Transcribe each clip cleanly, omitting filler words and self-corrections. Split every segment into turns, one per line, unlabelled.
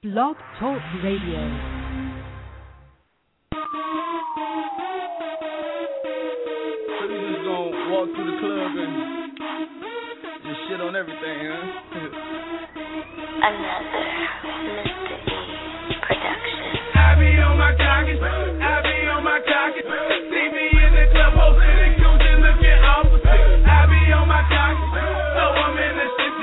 Blog Talk Radio.
So we just gonna walk through the club and just shit on everything, huh?
Another Mr. E production.
I be on my cockets, I be on my cockets. See me in the club, posted in Gucci, looking opposite. I be on my cockets, so I'm in the shit.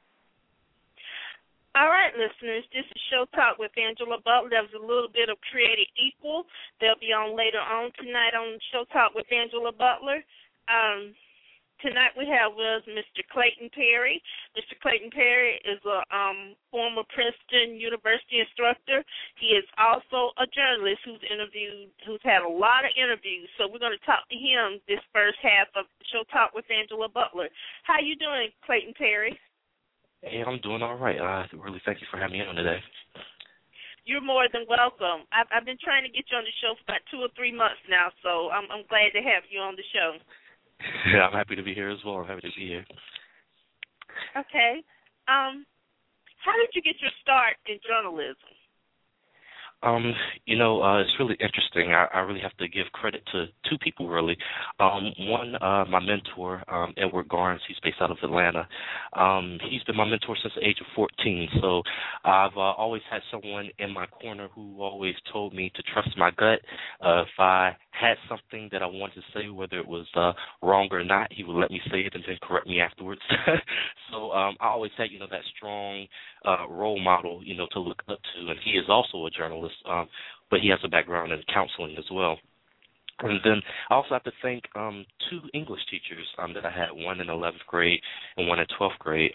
All right, listeners, this is Show Talk with Angela Butler. There was a little bit of Created Equal. They'll be on later on tonight on Show Talk with Angela Butler. Tonight we have with us Mr. Clayton Perry. Mr. Clayton Perry is a former Princeton University instructor. He is also a journalist who's had a lot of interviews. So we're going to talk to him this first half of Show Talk with Angela Butler. How you doing, Clayton Perry?
Hey, I'm doing all right. Really thank you for having me on today.
You're more than welcome. I've been trying to get you on the show for about 2 or 3 months now, so I'm glad to have you on the show.
Yeah, I'm happy to be here as well. I'm happy to be here.
Okay. How did you get your start in journalism?
It's really interesting. I really have to give credit to two people, really. One, my mentor, Edward Garnes. He's based out of Atlanta. He's been my mentor since the age of 14. So I've always had someone in my corner who always told me to trust my gut. If I had something that I wanted to say, whether it was wrong or not, he would let me say it and then correct me afterwards. So I always had, that strong role model, to look up to. And he is also a journalist, but he has a background in counseling as well. And then I also have to thank two English teachers that I had, one in 11th grade and one in 12th grade.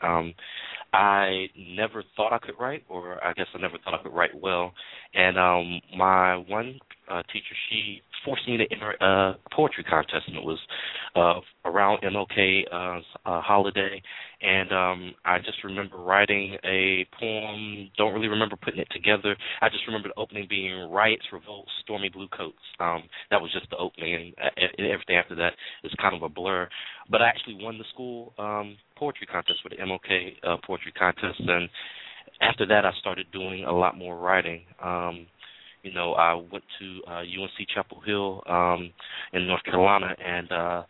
I never thought I could write, or I guess I never thought I could write well. And my one teacher, she forced me to enter a poetry contest, and it was around MLK holiday. And I just remember writing a poem, don't really remember putting it together. I just remember the opening being Riots, Revolts, Stormy Blue Coats. That was just the opening, and everything after that is kind of a blur. But I actually won the school poetry contest with the MLK poetry contest, and after that I started doing a lot more writing. I went to UNC Chapel Hill in North Carolina, and, I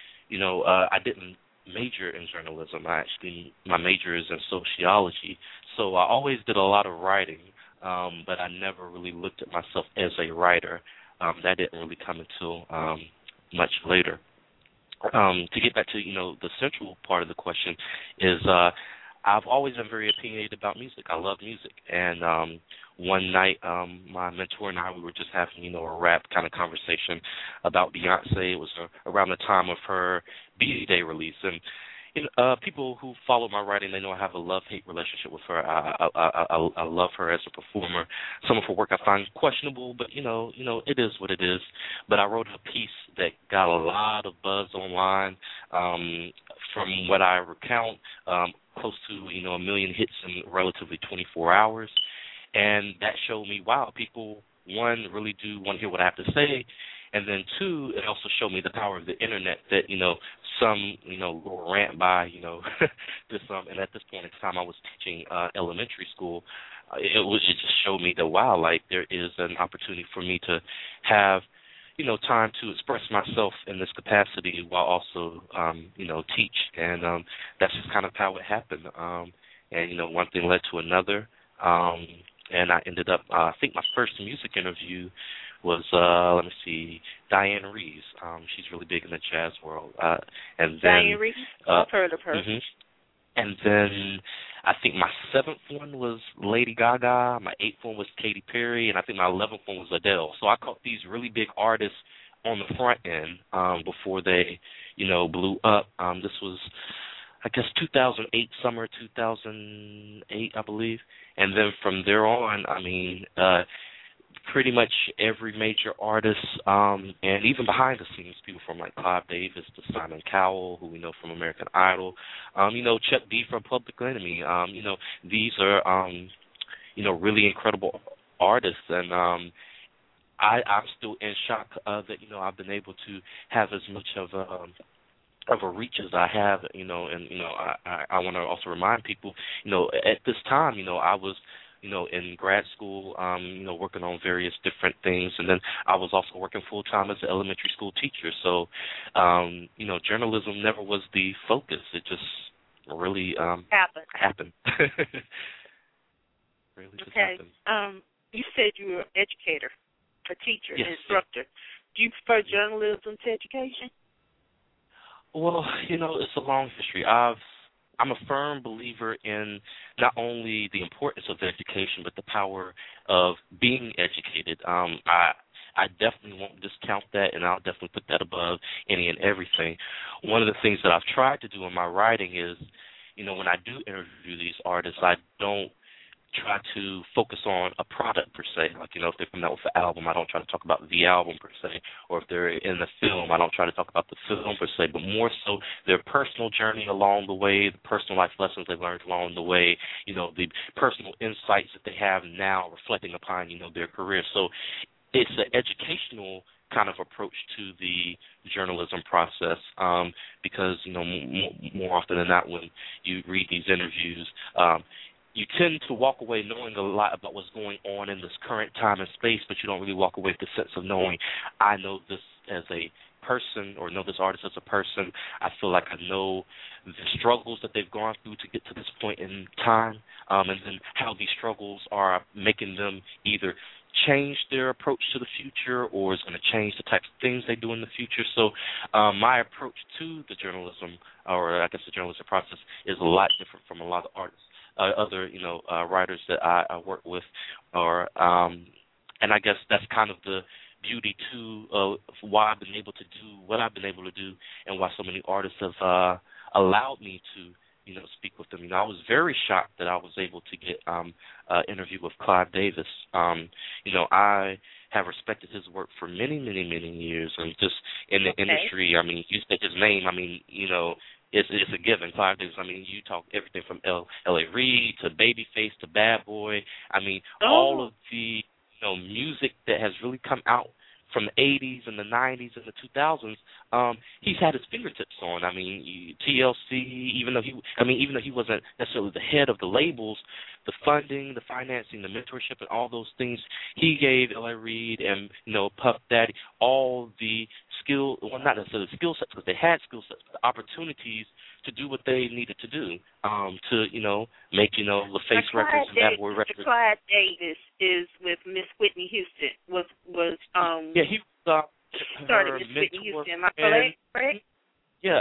didn't major in journalism. My major is in sociology, so I always did a lot of writing, but I never really looked at myself as a writer. That didn't really come until much later. To get back to, the central part of the question is I've always been very opinionated about music. I love music. And one night, my mentor and I, we were just having, a rap kind of conversation about Beyonce. It was around the time of her Beauty Day release. And people who follow my writing, they know I have a love-hate relationship with her. I love her as a performer. Some of her work I find questionable, but, it is what it is. But I wrote a piece that got a lot of buzz online. From what I recount, close to, 1 million hits in relatively 24 hours. And that showed me, wow, people, one, really do want to hear what I have to say. And then, two, it also showed me the power of the Internet that, some, will rant by, this, and at this point in time I was teaching elementary school. It just showed me that, wow, like there is an opportunity for me to have, time to express myself in this capacity while also, teach. And that's just kind of how it happened. And, one thing led to another. And I ended up, I think my first music interview was, Diane Reeves. She's really big in the jazz world. And then
Diane Reeves? I've heard of her.
Mm-hmm. And then I think my 7th one was Lady Gaga, my 8th one was Katy Perry, and I think my 11th one was Adele. So I caught these really big artists on the front end before they, blew up. This was, I guess, 2008, summer 2008, I believe. And then from there on, pretty much every major artist, and even behind the scenes, people from like Clive Davis to Simon Cowell, who we know from American Idol, Chuck D from Public Enemy. These are, really incredible artists, and I'm still in shock that I've been able to have as much of a reach as I have, and I want to also remind people, at this time, I was in grad school, working on various different things. And then I was also working full-time as an elementary school teacher. So, journalism never was the focus. It just really happened. Really just happened.
You said you were an educator, a teacher,
yes,
an instructor. Do you prefer journalism to education?
Well, it's a long history. I'm a firm believer in not only the importance of education, but the power of being educated. I definitely won't discount that, and I'll definitely put that above any and everything. One of the things that I've tried to do in my writing is, when I do interview these artists, I don't try to focus on a product per se. Like, if they're coming out with an album, I don't try to talk about the album per se. Or if they're in the film, I don't try to talk about the film per se, but more so their personal journey along the way, the personal life lessons they've learned along the way, the personal insights that they have now reflecting upon, their career. So it's an educational kind of approach to the journalism process, because, more often than not, when you read these interviews, you tend to walk away knowing a lot about what's going on in this current time and space, but you don't really walk away with the sense of knowing, I know this as a person, or know this artist as a person. I feel like I know the struggles that they've gone through to get to this point in time, and then how these struggles are making them either change their approach to the future, or is going to change the types of things they do in the future. So my approach to the journalism, or I guess the journalism process, is a lot different from a lot of artists. Other writers that I work with, and I guess that's kind of the beauty too of why I've been able to do what I've been able to do, and why so many artists have allowed me to speak with them. I was very shocked that I was able to get an interview with Clive Davis. I have respected his work for many, many, many years, and just in the industry. I mean, you said his name. I mean, It's a given. Clive Davis, you talk everything from L.A. Reid to Babyface to Bad Boy. All of the music that has really come out from the 80s and the 90s and the 2000s, he's had his fingertips on. TLC, even though he wasn't necessarily the head of the labels, the funding, the financing, the mentorship, and all those things, he gave L.A. Reid and Puff Daddy all the skill, well, not necessarily skill sets, because they had skill sets, but the opportunities to do what they needed to do, to make LaFace records and Bad Boy records.
Clive Davis is with Miss Whitney Houston.
He
started Miss Whitney Houston. Am I correct?
Yeah,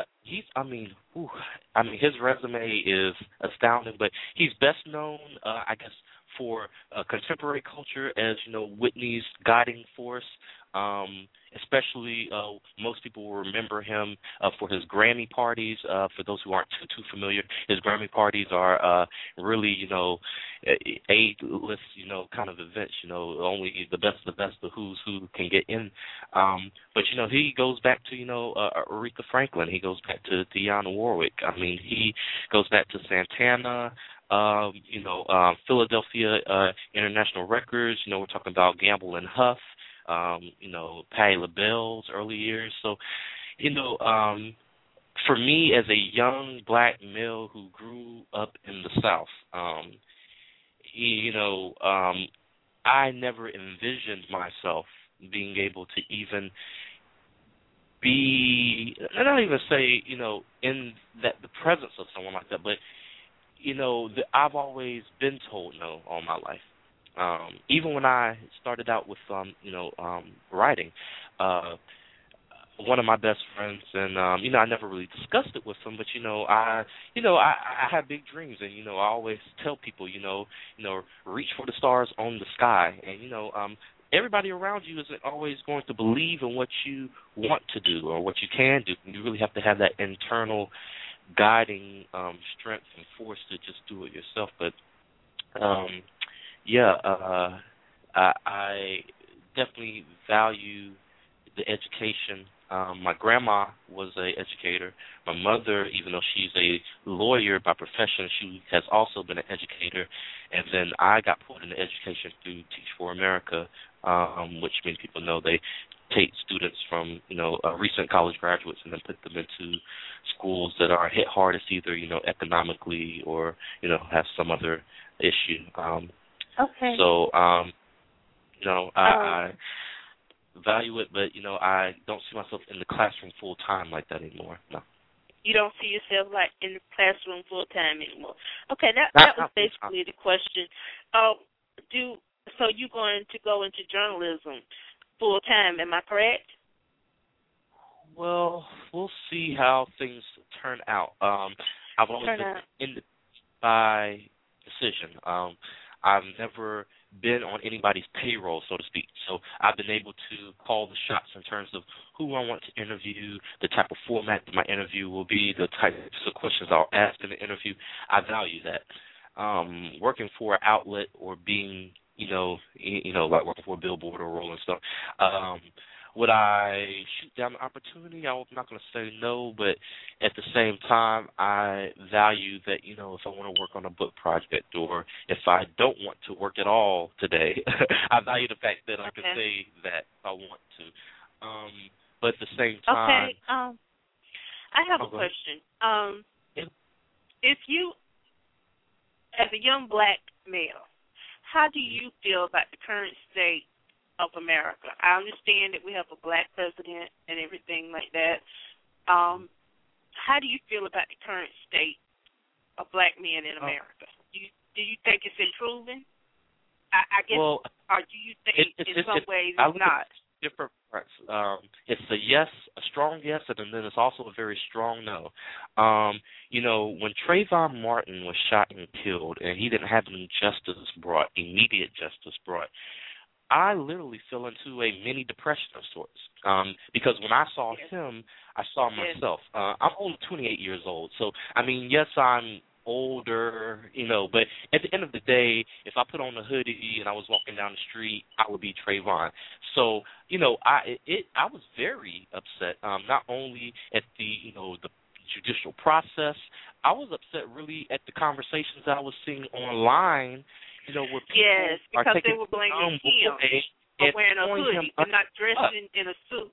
his resume is astounding, but he's best known, I guess, for contemporary culture as, Whitney's guiding force. Especially, most people will remember him for his Grammy parties. For those who aren't too familiar, his Grammy parties are really, A-list, kind of events. Only the best of the best, the who's who can get in. But he goes back to Aretha Franklin. He goes back to Dionne Warwick. He goes back to Santana. Philadelphia International Records. We're talking about Gamble and Huff. Patti LaBelle's early years. So, for me as a young black male who grew up in the South, I never envisioned myself being able to even be, not even say, in the presence of someone like that, but, I've always been told no all my life. Even when I started out with, writing, one of my best friends, and I never really discussed it with him, but I have big dreams, and I always tell people, reach for the stars on the sky, and everybody around you isn't always going to believe in what you want to do or what you can do. You really have to have that internal guiding strength and force to just do it yourself. But I definitely value the education. My grandma was an educator. My mother, even though she's a lawyer by profession, she has also been an educator. And then I got pulled into education through Teach for America, which many people know they take students from, recent college graduates and then put them into schools that are hit hardest either, economically or, have some other issue.
Okay.
So, I value it, but, I don't see myself in the classroom full time like that anymore. No.
You don't see yourself like in the classroom full time anymore. Okay, that was basically the question. So you're going to go into journalism full time? Am I correct?
Well, we'll see how things turn out. I've always been in by decision. I've never been on anybody's payroll, so to speak. So I've been able to call the shots in terms of who I want to interview, the type of format that my interview will be, the types of questions I'll ask in the interview. I value that. Working for an outlet or being, like working for a billboard or Rolling Stone, would I shoot down the opportunity? I'm not going to say no, but at the same time, I value that, if I want to work on a book project or if I don't want to work at all today, I value the fact that I can say that if I want to. But at the same time...
Okay, I have a question. If you, as a young black male, how do you feel about the current state of America? I understand that we have a black president and everything like that. How do you feel about the current state of black men in America? Do you think it's improving? I guess, or do you think in some ways it's not?
Different parts. It's a yes, a strong yes, and then it's also a very strong no. When Trayvon Martin was shot and killed, and he didn't have any immediate justice brought, I literally fell into a mini depression of sorts because when I saw him, I saw myself. I'm only 28 years old, so, yes, I'm older, but at the end of the day, if I put on a hoodie and I was walking down the street, I would be Trayvon. So, I was very upset, not only at the judicial process, I was upset really at the conversations that I was seeing online, where people
because
are taking
they were blaming him for wearing a hoodie and not dressing in a suit.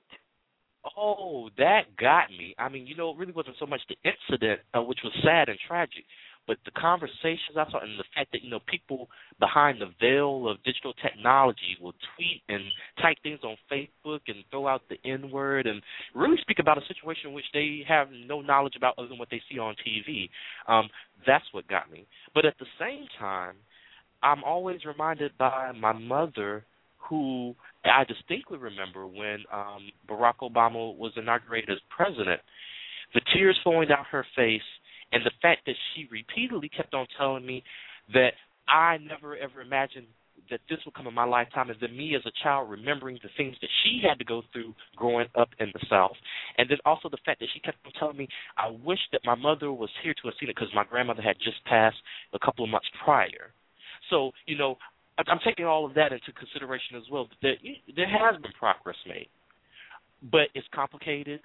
Oh, that got me. It really wasn't so much the incident, which was sad and tragic, but the conversations I saw and the fact that, people behind the veil of digital technology will tweet and type things on Facebook and throw out the N-word and really speak about a situation in which they have no knowledge about other than what they see on TV. That's what got me. But at the same time, I'm always reminded by my mother, who I distinctly remember when Barack Obama was inaugurated as president, the tears flowing down her face, and the fact that she repeatedly kept on telling me that I never ever imagined that this would come in my lifetime, and then me as a child remembering the things that she had to go through growing up in the South, and then also the fact that she kept on telling me I wish that my mother was here to have seen it because my grandmother had just passed a couple of months prior. So, I'm taking all of that into consideration as well. There has been progress made, but it's complicated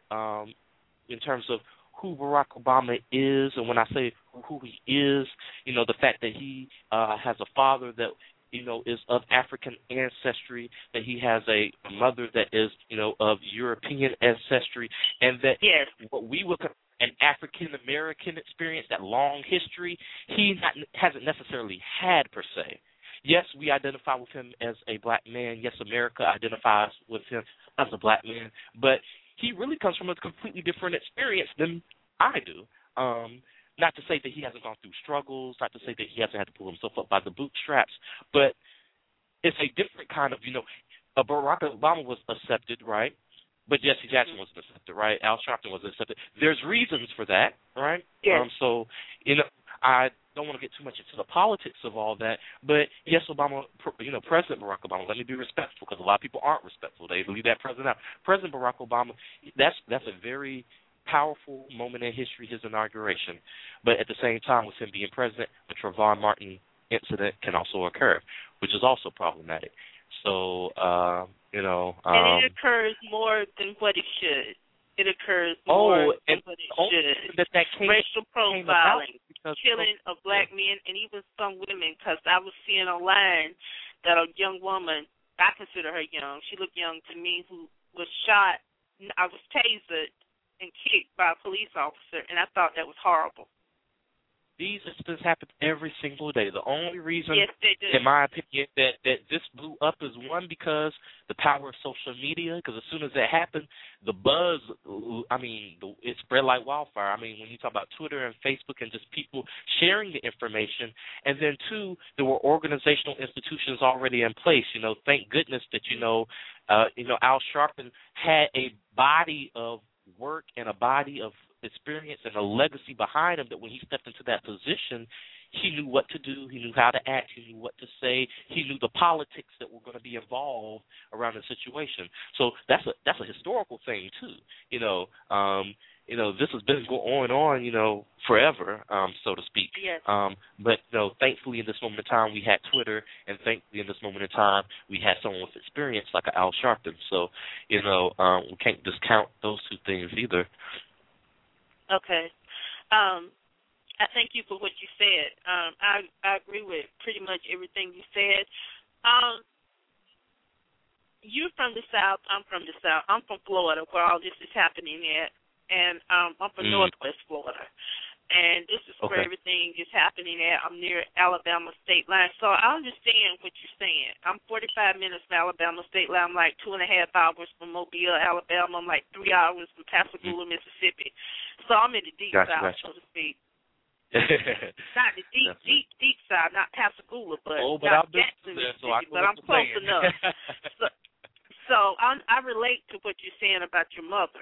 in terms of who Barack Obama is, and when I say who he is, the fact that he has a father that is of African ancestry, that he has a mother that is of European ancestry, and that what we would an African American experience, that long history, he hasn't necessarily had per se. Yes, we identify with him as a black man. Yes, America identifies with him as a black man. But he really comes from a completely different experience than I do. Not to say that he hasn't gone through struggles, not to say that he hasn't had to pull himself up by the bootstraps, but it's a different kind of, Barack Obama was accepted, right? But Jesse Jackson wasn't accepted, right? Al Sharpton wasn't accepted. There's reasons for that, right?
Yes.
So, I don't want to get too much into the politics of all that, but yes, President Barack Obama, let me be respectful because a lot of people aren't respectful. They leave that president out. President Barack Obama, that's a very powerful moment in history, his inauguration. But at the same time, with him being president, the Trayvon Martin incident can also occur, which is also problematic. So,
and it occurs more than what it should. It occurs more than what it should. Racial profiling, killing of black men and even some women, because I was seeing online that a young woman, I consider her young, she looked young to me, who was shot, I was tasered and kicked by a police officer, and I thought that was horrible.
these incidents happen every single day. The only reason,
yes, they do.
in my opinion, that this blew up is, one, because the power of social media, because as soon as that happened, the buzz, it spread like wildfire. I mean, when you talk about Twitter and Facebook and just people sharing the information, and then, two, there were organizational institutions already in place. Thank goodness that, Al Sharpton had a body of work and a body of experience and a legacy behind him, that when he stepped into that position, he knew what to do, he knew how to act, he knew what to say, he knew the politics that were going to be involved around the situation. So that's a historical thing too. This has been going on, forever, so to speak.
Yes.
But thankfully in this moment in time we had Twitter, and thankfully in this moment in time we had someone with experience like Al Sharpton. So, we can't discount those two things either.
Okay. I thank you for what you said. I agree with pretty much everything you said. You're from the South. I'm from the South. I'm from Florida, where all this is happening at, and I'm from Northwest Florida. And this is where everything is happening at. I'm near Alabama state line. So I understand what you're saying. I'm 45 minutes from Alabama state line. I'm like 2.5 hours from Mobile, Alabama. I'm like 3 hours from Pascagoula, Mississippi. So I'm in the deep South, so to speak. Not the deep side, not Pascagoula, but not Jackson, Mississippi, but I'm close enough. So I relate to what you're saying about your mother.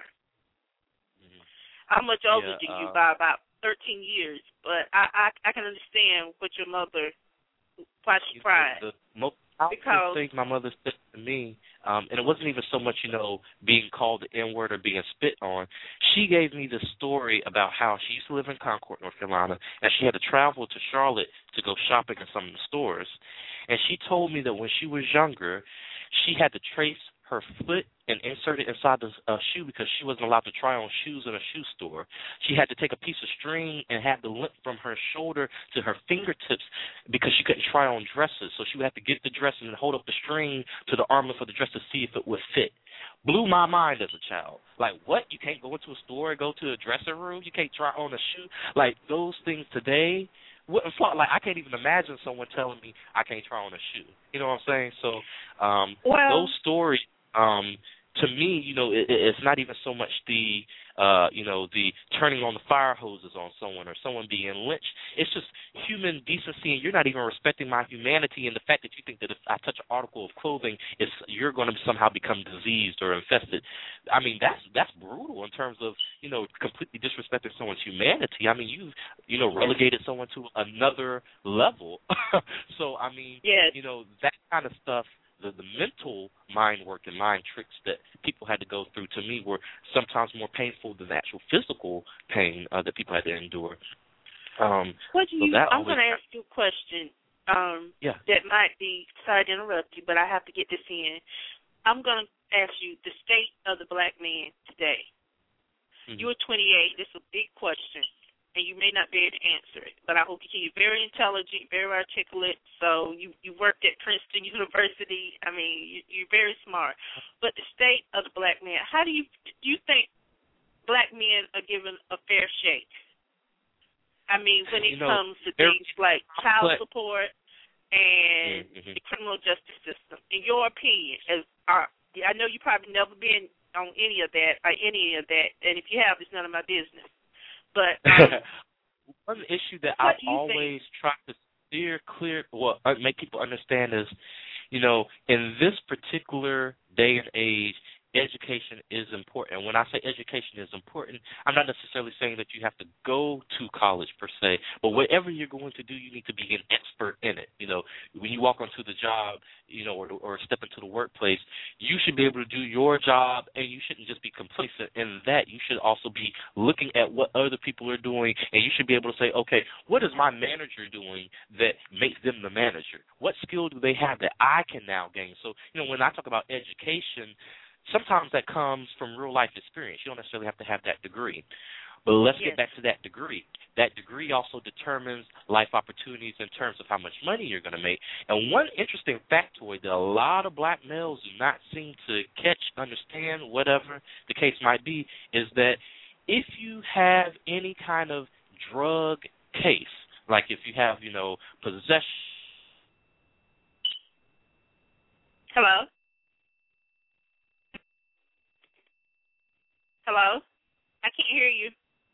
I'm much older than you by about 13 years, but I can understand what your mother, why she cried.
The most powerful thing my mother said to me, and it wasn't even so much, being called the N-word or being spit on. She gave me the story about how she used to live in Concord, North Carolina, and she had to travel to Charlotte to go shopping in some of the stores. And she told me that when she was younger, she had to trace her foot and insert it inside the shoe because she wasn't allowed to try on shoes in a shoe store. She had to take a piece of string and have the length from her shoulder to her fingertips because she couldn't try on dresses. So she would have to get the dress and hold up the string to the arm for the dress to see if it would fit. Blew my mind as a child. Like, what? You can't go into a store and go to a dressing room? You can't try on a shoe? Like, those things today wouldn't fly. Like, I can't even imagine someone telling me I can't try on a shoe. You know what I'm saying? So those stories, to me, it's not even so much the turning on the fire hoses on someone or someone being lynched. It's just human decency, and you're not even respecting my humanity, and the fact that you think that if I touch an article of clothing, you're going to somehow become diseased or infested. I mean, that's brutal in terms of, completely disrespecting someone's humanity. I mean, you've, relegated someone to another level. So, I mean, that kind of stuff, the mental mind work and mind tricks that people had to go through, to me, were sometimes more painful than the actual physical pain that people had to endure.
I'm going to ask you a question that might be, sorry to interrupt you, but I have to get this in. I'm going to ask you the state of the black man today. You're 28. This is a big question, and you may not be able to answer it, but I hope you can. You're very intelligent, very articulate, so you worked at Princeton University. I mean, you're very smart. But the state of the black man, how do you think black men are given a fair shake? I mean, when it comes to things like child support and the criminal justice system, in your opinion, I know you've probably never been on any of that, and if you have, it's none of my business. But
one issue that I always try to steer clear, make people understand is, in this particular day and age, education is important. When I say education is important, I'm not necessarily saying that you have to go to college per se, but whatever you're going to do, you need to be an expert in it. When you walk onto the job, or step into the workplace, you should be able to do your job, and you shouldn't just be complacent in that. You should also be looking at what other people are doing, and you should be able to say, okay, what is my manager doing that makes them the manager? What skill do they have that I can now gain? So, when I talk about education, sometimes that comes from real-life experience. You don't necessarily have to have that degree. But let's get back to that degree. That degree also determines life opportunities in terms of how much money you're going to make. And one interesting factoid that a lot of black males do not seem to catch, understand, whatever the case might be, is that if you have any kind of drug case, Like if you have, possession.
Hello? Hello? I can't hear you.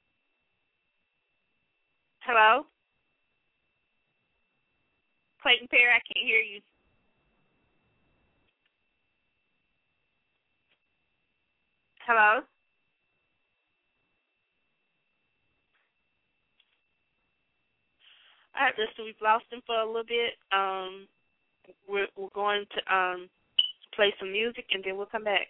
Hello? Clayton Perry, I can't hear you. Hello? All right, listen, we've lost him for a little bit. We're going to play some music, and then we'll come back.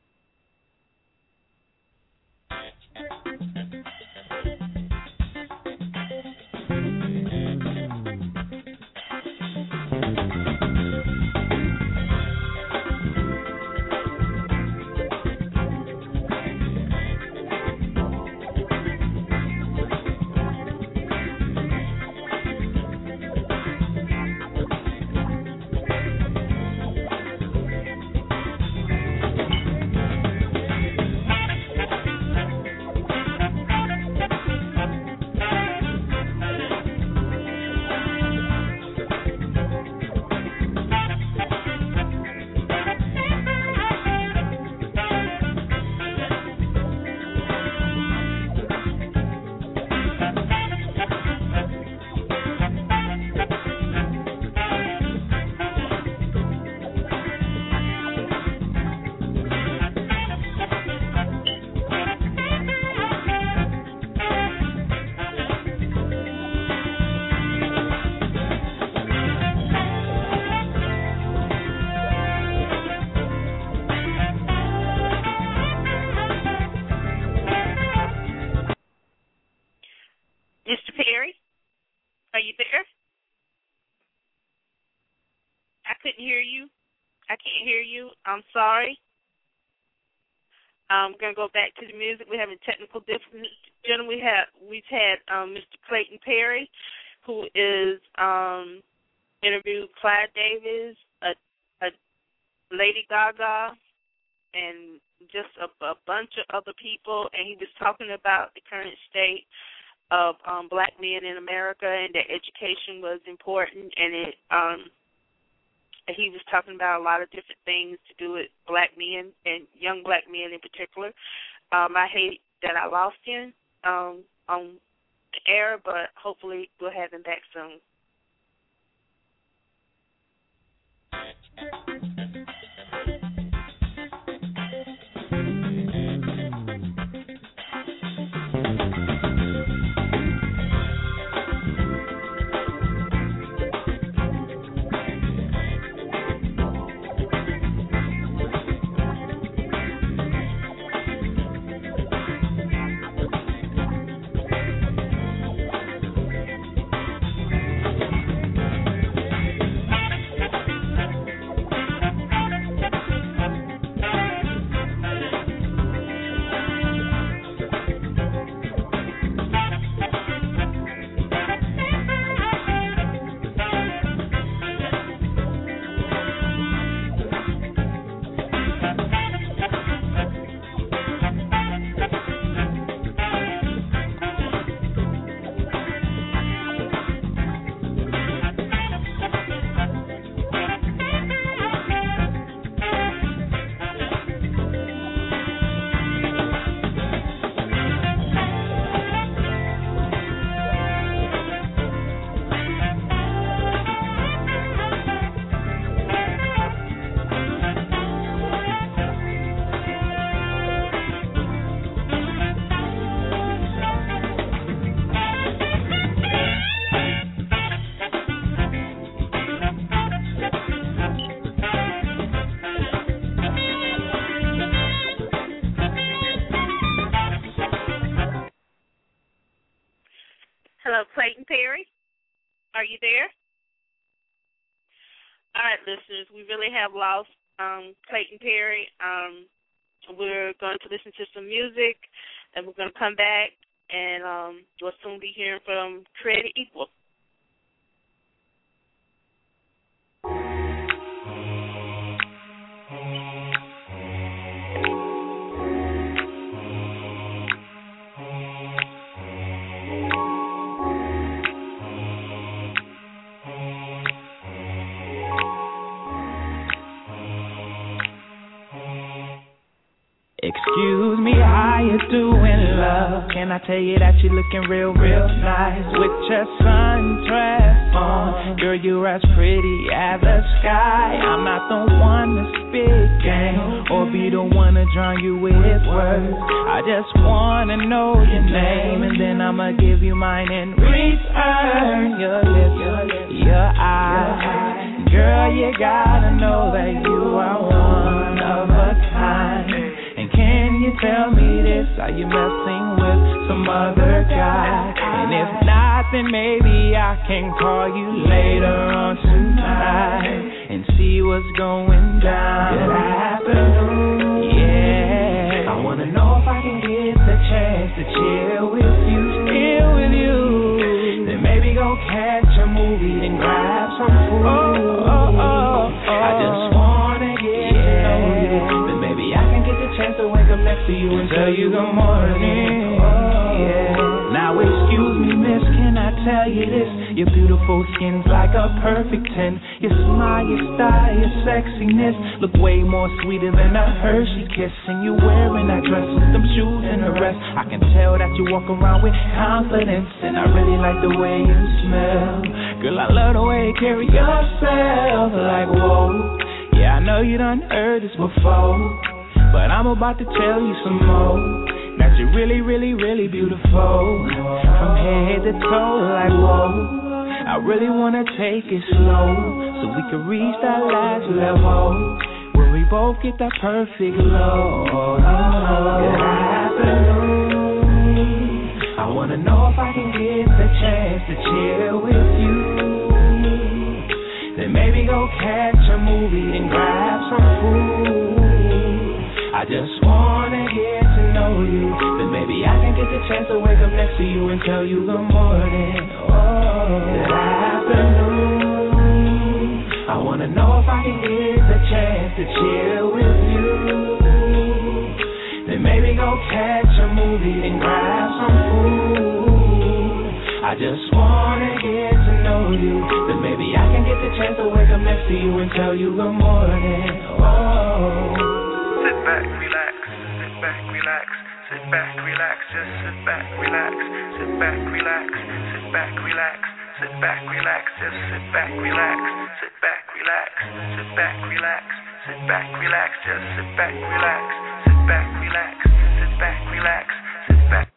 Mr. Perry, are you there? I couldn't hear you. I can't hear you. I'm sorry. I'm going to go back to the music. We're having technical difficulties. Gentlemen, we've had Mr. Clayton Perry, who is interviewed Clive Davis, a Lady Gaga, and just a bunch of other people, and he was talking about the current state of black men in America, and that education was important, and he was talking about a lot of different things to do with black men and young black men in particular. I hate that I lost him on the air, but hopefully we'll have him back soon. Hello, Clayton Perry. Are you there? All right, listeners, we really have lost Clayton Perry. We're going to listen to some music, and we're going to come back, and we'll soon be hearing from Created Equal.
Excuse me, how you doing, love? Can I tell you that you're looking real, real nice with your sundress on? Girl, you're as pretty as the sky. I'm not the one to spit game or be the one to drown you with words. I just wanna know your name, and then I'ma give you mine in return. Your lips, your eyes. Girl, you gotta know that you are one of a kind. And can you tell me this? Are you messing with some other guy? And if not, then maybe I can call you later on tonight and see what's going down. Good afternoon. Yeah, I wanna know if I can get the chance to chill with you, Then maybe go catch a movie and grab some food. I just wanna get to know you. Then maybe I can get the chance to wake up next to you and tell you good morning. Yeah. Now excuse me, miss, can I tell you this? Your beautiful skin's like a perfect 10. Your smile, your style, your sexiness look way more sweeter than a Hershey kiss. And you wearing that dress with them shoes and the rest. I can tell that you walk around with confidence, and I really like the way you smell. Girl, I love the way you carry yourself. Like, whoa, yeah, I know you done heard this before, but I'm about to tell you some more. That you're really, really, really beautiful. From head to toe, like, whoa. I really wanna take it slow, so we can reach that last level where we both get that perfect glow. Good afternoon. I wanna know if I can get the chance to chill with you. Then maybe go catch a movie and grab some food. I just wanna get to know you. Then maybe I can get the chance to wake up next to you and tell you good morning. Good afternoon. I wanna know if I can get the chance to chill with you. Then maybe go catch a movie and grab some food. I just wanna get to know you. Then maybe I can get the chance to wake up next to you and tell you good morning.
Sit back, relax, sit back, relax, sit back, relax, just sit back, relax, sit back, relax, sit back, relax, sit back, relax, just sit back, relax, sit back, relax, sit back, relax, sit back, relax, just sit back, relax, sit back, relax, sit back, relax, sit back.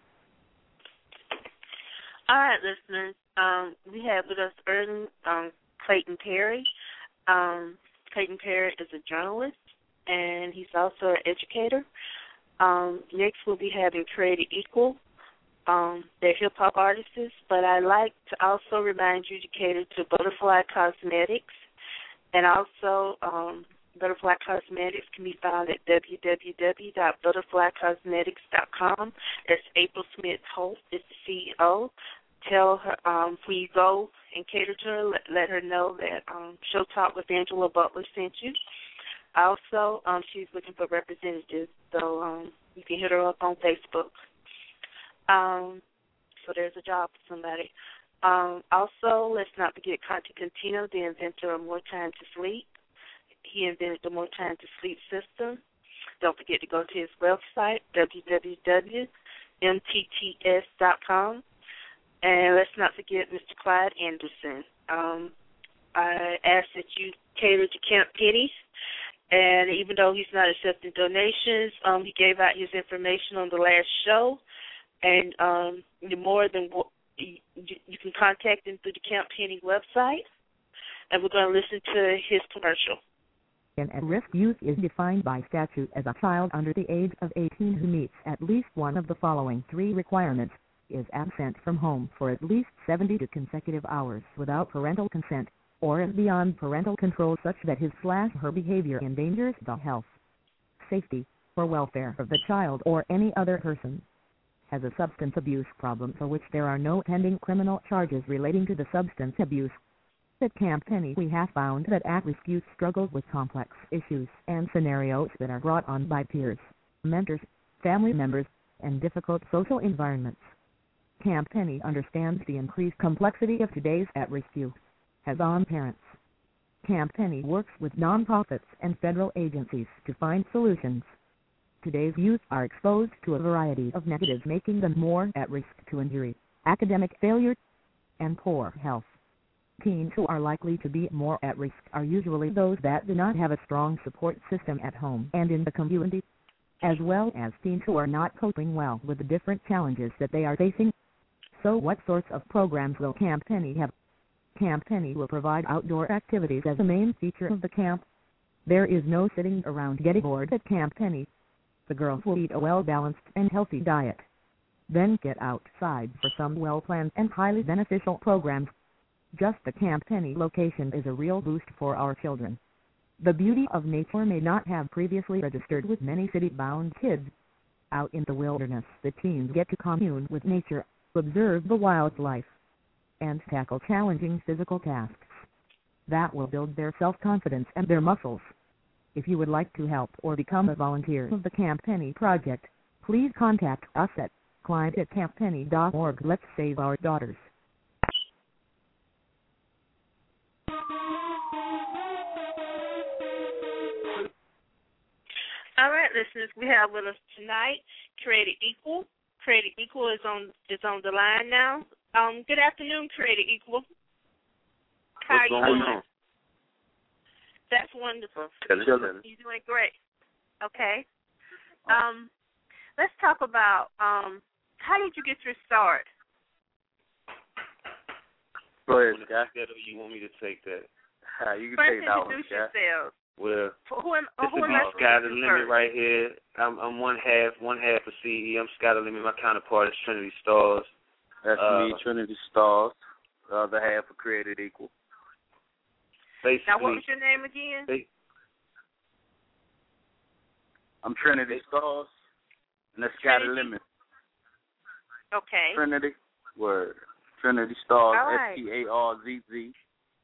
All right, listeners, we have with us early Clayton Perry. Clayton Perry is a journalist, and he's also an educator. Next, we'll be having Created Equal. They're hip-hop artists, but I like to also remind you to cater to Butterfly Cosmetics. And also, Butterfly Cosmetics can be found at www.butterflycosmetics.com. That's April Smith Holt, is the CEO. Tell her when you go and cater to her, let her know that Show Talk with Angela Butler sent you. Also, she's looking for representatives, so you can hit her up on Facebook. So there's a job for somebody. Also, let's not forget Conte Contino, the inventor of More Time to Sleep. He invented the More Time to Sleep system. Don't forget to go to his website, www.mtts.com. And let's not forget Mr. Clyde Anderson. I ask that you cater to Camp Penny. And even though he's not accepting donations, he gave out his information on the last show. And more than you can contact him through the Camp Penny website. And we're going to listen to his commercial.
An at-risk youth is defined by statute as a child under the age of 18 who meets at least one of the following 3 requirements: is absent from home for at least 72 consecutive hours without parental consent, or is beyond parental control such that his/her behavior endangers the health, safety, or welfare of the child or any other person, has a substance abuse problem for which there are no pending criminal charges relating to the substance abuse. At Camp Penny, we have found that at-risk youth struggle with complex issues and scenarios that are brought on by peers, mentors, family members, and difficult social environments. Camp Penny understands the increased complexity of today's at-risk youth, hands-on parents. Camp Penny works with nonprofits and federal agencies to find solutions. Today's youth are exposed to a variety of negatives, making them more at risk to injury, academic failure, and poor health. Teens who are likely to be more at risk are usually those that do not have a strong support system at home and in the community, as well as teens who are not coping well with the different challenges that they are facing. So what sorts of programs will Camp Penny have? Camp Penny will provide outdoor activities as the main feature of the camp. There is no sitting around getting bored at Camp Penny. The girls will eat a well-balanced and healthy diet, then get outside for some well-planned and highly beneficial programs. Just the Camp Penny location is a real boost for our children. The beauty of nature may not have previously registered with many city-bound kids. Out in the wilderness, the teens get to commune with nature, observe the wildlife, and tackle challenging physical tasks that will build their self-confidence and their muscles. If you would like to help or become a volunteer of the Camp Penny Project, please contact us at client@camppenny.org. Let's save our daughters.
All right, listeners, we have with us tonight Created Equal. Created Equal is on the line now. Good afternoon, Created Equal. How are you doing? That's wonderful. You're doing great. Okay. Let's talk about how did you get your start?
Go ahead, Scott. You want me to take that? You can take that one,
introduce yourselves.
Well,
who am
this is Scott the Limit right here. I'm one half of CE. I'm Scott the Limit. My counterpart is Trinity Stars.
That's me, Trinity Stars. The other half of Created Equal.
Basically,
now, what was your name again?
I'm Trinity Stars, and that's Scott the Limit.
Okay.
Trinity, word. Trinity Stars,
all right.
STARZZ.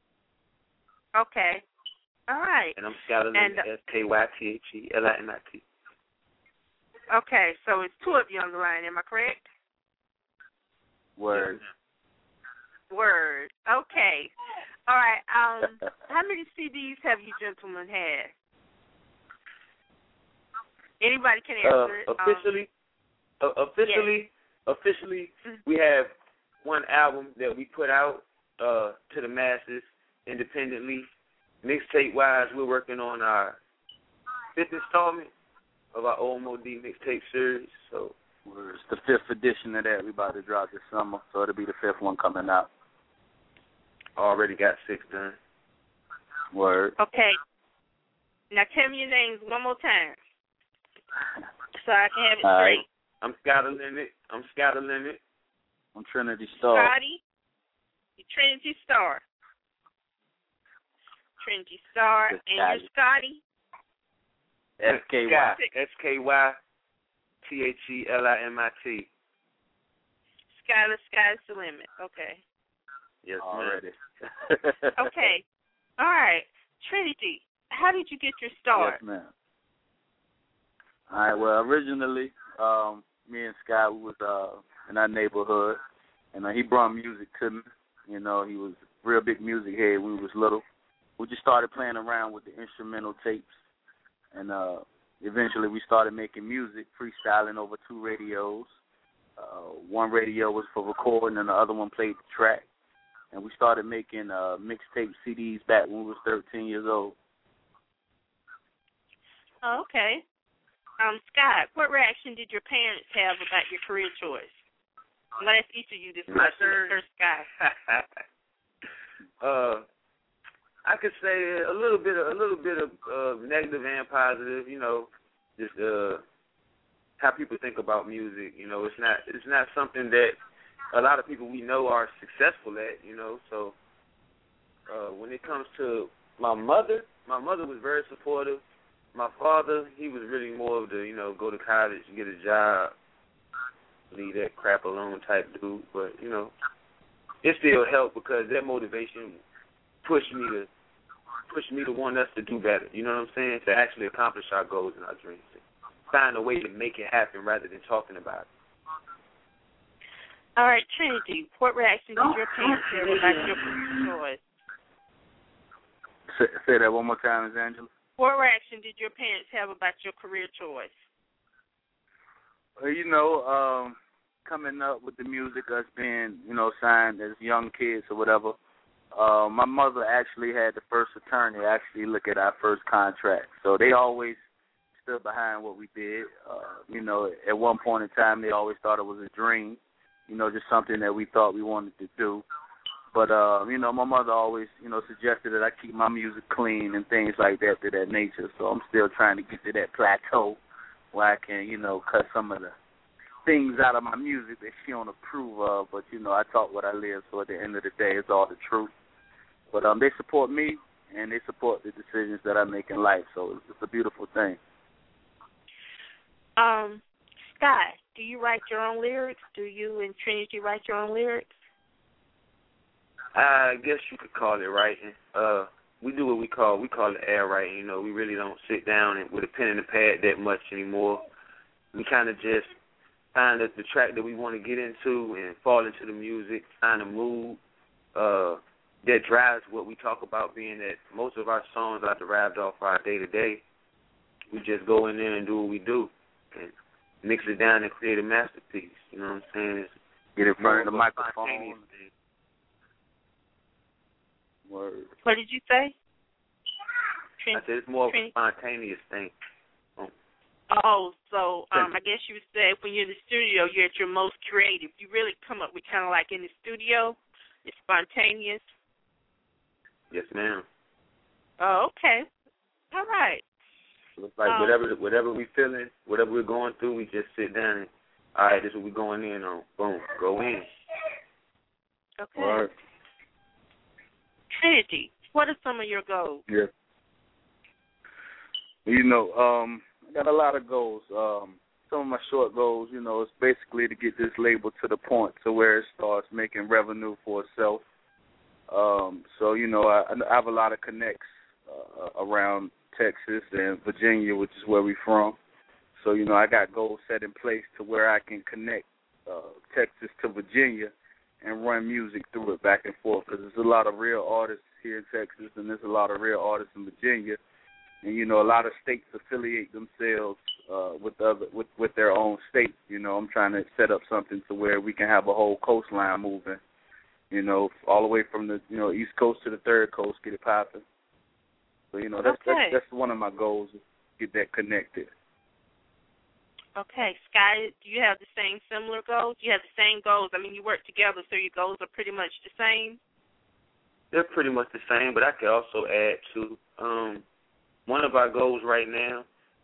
Okay. All right.
And I'm Scott the Limit, SKYTHELIMIT.
Okay, so it's two of you on the line, am I correct?
Word.
Word. Okay. All right. How many CDs have you gentlemen had? Anybody can answer it.
Officially, we have one album that we put out to the masses independently. Mixtape-wise, we're working on our 5th installment of our OMOD mixtape series. So
it's the 5th edition of that. We about to drop this summer, so it'll be the 5th one coming out.
Already got 6 done.
Word.
Okay. Now tell me your names one more time, so I can have it straight.
I'm Scott the Limit. I'm
Trinity Star.
Scotty. Trinity Star. Trinity Star. And you're Scotty.
SKY.
SKYTHELIMIT.
Sky's the limit. Okay.
Yes,
already.
Okay. All right. Trinity, how did you get your start?
Yes, ma'am. All right. Well, originally, me and Scott was in our neighborhood, and he brought music to me. You know, he was a real big music head when we was little. We just started playing around with the instrumental tapes, and eventually we started making music, freestyling over 2 radios. One radio was for recording, and the other one played the track. And we started making mixtape CDs back when we was 13 years old.
Oh, okay. Scott, what reaction did your parents have about your career choice? I'm going to ask each of you this question. First, Scott.
I could say a little bit of negative and positive. You know, just how people think about music. You know, it's not something that a lot of people we know are successful at. You know, so when it comes to my mother was very supportive. My father, he was really more of the, you know, go to college, get a job, leave that crap alone type dude. But, you know, it still helped because that motivation pushed me to want us to do better. You know what I'm saying? To actually accomplish our goals and our dreams. Find a way to make it happen rather than talking about it.
All right, Trinity, what reaction did your parents have about your career choice?
Say that one more time, Angela.
What reaction did your parents have about your career choice?
Coming up with the music, us being, signed as young kids or whatever, my mother actually had the first attorney actually look at our first contract. So they always stood behind what we did. At one point in time, they always thought it was a dream, just something that we thought we wanted to do. But, my mother always, suggested that I keep my music clean and things like that to that nature. So I'm still trying to get to that plateau where I can, cut some of the things out of my music that she don't approve of. But, I talk what I live, so at the end of the day, it's all the truth. But they support me, and they support the decisions that I make in life. So it's a beautiful thing.
Sky, do you write your own lyrics? Do you and Trinity write your own lyrics?
I guess you could call it writing. We do what we call it air writing. We really don't sit down with a pen and a pad that much anymore. We kind of just find the track that we want to get into and fall into the music, find a mood that drives what we talk about, being that most of our songs are derived off our day-to-day. We just go in there and do what we do and mix it down and create a masterpiece. You know what I'm saying?
Get in front of the microphone. Word.
What did you say?
I said it's more of a spontaneous thing.
So I guess you would say when you're in the studio, you're at your most creative. You really come up with kind of like in the studio, it's spontaneous.
Yes, ma'am.
Oh, okay. All right.
So it's like whatever we feeling, whatever we're going through, we just sit down and, all right, this is what we're going in on. Boom, go in.
Okay.
All right.
Trinity, what are some of your goals?
Yeah. I got a lot of goals. Some of my short goals, is basically to get this label to the point to where it starts making revenue for itself. So, I have a lot of connects around Texas and Virginia, which is where we're from. So, I got goals set in place to where I can connect Texas to Virginia and run music through it back and forth, because there's a lot of real artists here in Texas and there's a lot of real artists in Virginia. And, a lot of states affiliate themselves with their own state. I'm trying to set up something to where we can have a whole coastline moving, all the way from the, East Coast to the Third Coast, get it popping. So, that's one of my goals, is get that connected.
Okay. Sky, do you have the same similar goals? Do you have the same goals? I mean, you work together, so your goals are pretty much the same?
They're pretty much the same, but I could also add to one of our goals right now.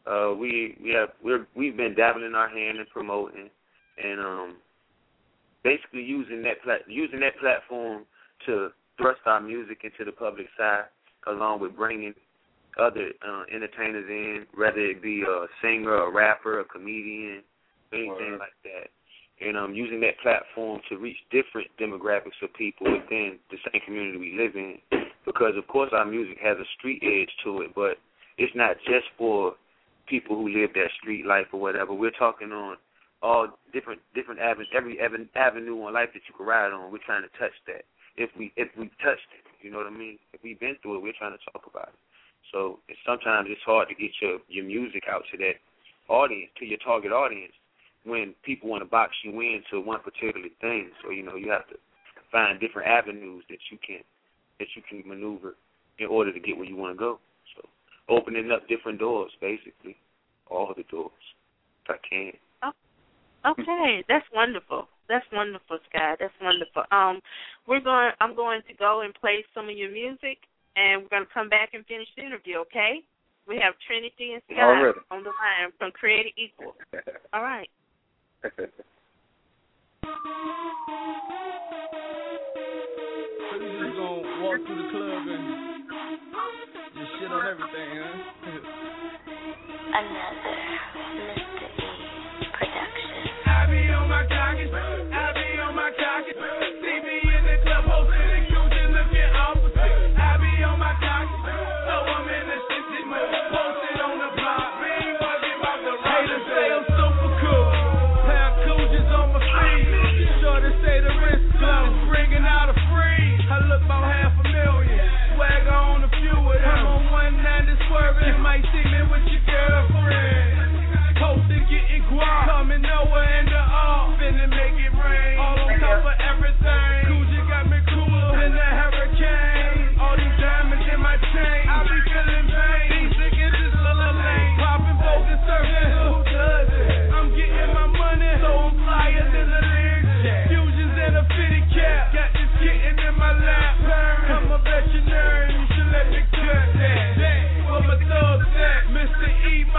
We've been dabbling our hand in promoting and basically using that platform to thrust our music into the public side, along with bringing other entertainers in, whether it be a singer, a rapper, a comedian, anything like that. And using that platform to reach different demographics of people within the same community we live in. Because, of course, our music has a street edge to it, but it's not just for people who live that street life or whatever. We're talking on all different avenues, every avenue on life that you can ride on. We're trying to touch that. If we touched it, you know what I mean? If we've been through it, we're trying to talk about it. So sometimes it's hard to get your music out to that audience, to your target audience, when people want to box you into one particular thing. So, you have to find different avenues that you can maneuver in order to get where you want to go. So opening up different doors, basically, all the doors, if I can.
Oh, okay, that's wonderful. That's wonderful, Sky. That's wonderful. I'm going to go and play some of your music, and we're going to come back and finish the interview, okay? We have Trinity and Sky on the line from Created Equal. All right.
So you just gonna walk through the club and just shit on everything, huh?
Another Mr. E production.
I be on my cocket. See me in the club, posted and cruising, looking opposite. I be on my cocket. So I'm in the shit mode. Posted on the block. We ain't worried about the haters say I'm super cool. Pair of Cougars on my feet. Sure to say the wrist glow. Bringing out a free. I look about $500,000. Swagger on a few of them. I'm on 190 swerving. You might see me with your girlfriend. Post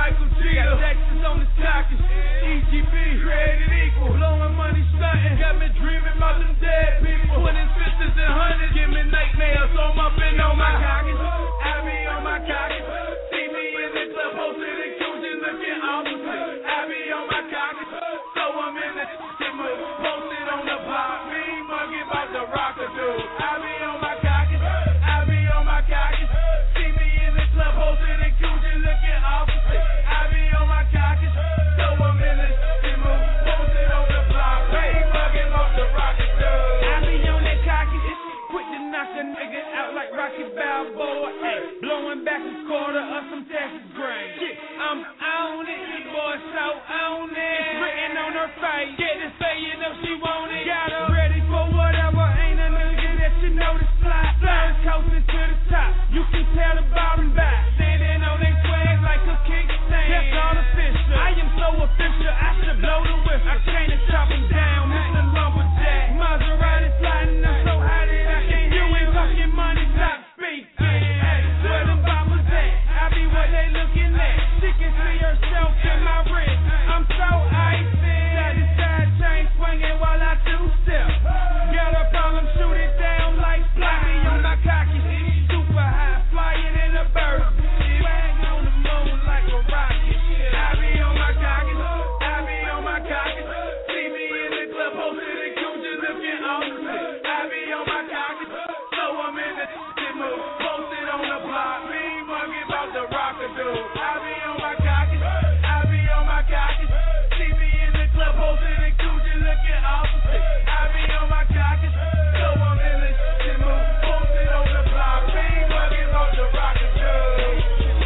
Michael Cheetah. Got Texas on the stockings. EGB, created equal. Blowing money stunting. Got me dreaming about them dead people. Putting fifties and hundreds. Give me nightmares. So I'm up and on my cockets. I be on my cockets. See me in the club, posted in Cuban, looking opposite. I be on my cockets. So I'm in the mood. Posted on the block. Me mugging about the rocker dude. I be on my cockets. I be on my cockets. See me in the club, posted in Cuban, looking opposite. I be on my cockets. So I'm in the mood. Posted on the block. Me mugging about the rocker dude. I be on that cockets. Quick to knock a nigga out like Rocky Balboa. Ay, blowing back a quarter of some Texas grain. Shit, I'm on it. This boy so on it. It's written on her face. Get to say you know she want it. Got her ready for whatever. Ain't a nigga that you know to slide. Flying coasting to the top. You can tell the bottom back. Standing on their swag like a kickstand. That's artificial. I am so official. I should blow the whistle. I can't chop him down. Mr. Lumberjack. Maserati sliding. I'm so hot that I can't hear you. Ain't talking money, stop speaking. Where them boppers at? I be what they looking at. She can see herself in my wrist. I'm so icy. Side to side chain swinging while I two-step. Got a problem, shoot it down like Fly. On my cocky, super high, flying in a bird. Swag on the moon like a rocket. I be on my cocky, I be on my cocky. See me in the club, posted in Cuban, looking opposite. I be on my cocky, so I'm in the mood. Posted on the block, me mugging about the rocker dude. I be on my cocky, I be on my cocky. See me in the club, posted in Cuban, looking opposite. I be on my cocky, so I'm in the mood. Posted on the block, me mugging about the rocker dude.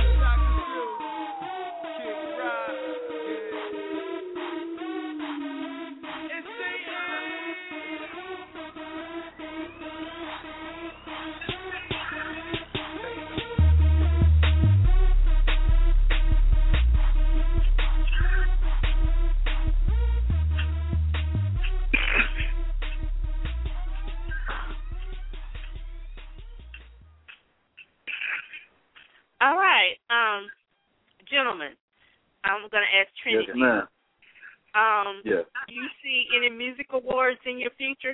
All right, gentlemen, I'm gonna ask Trinity.
Yes, ma'am. Yes.
Do you see any music awards in your future?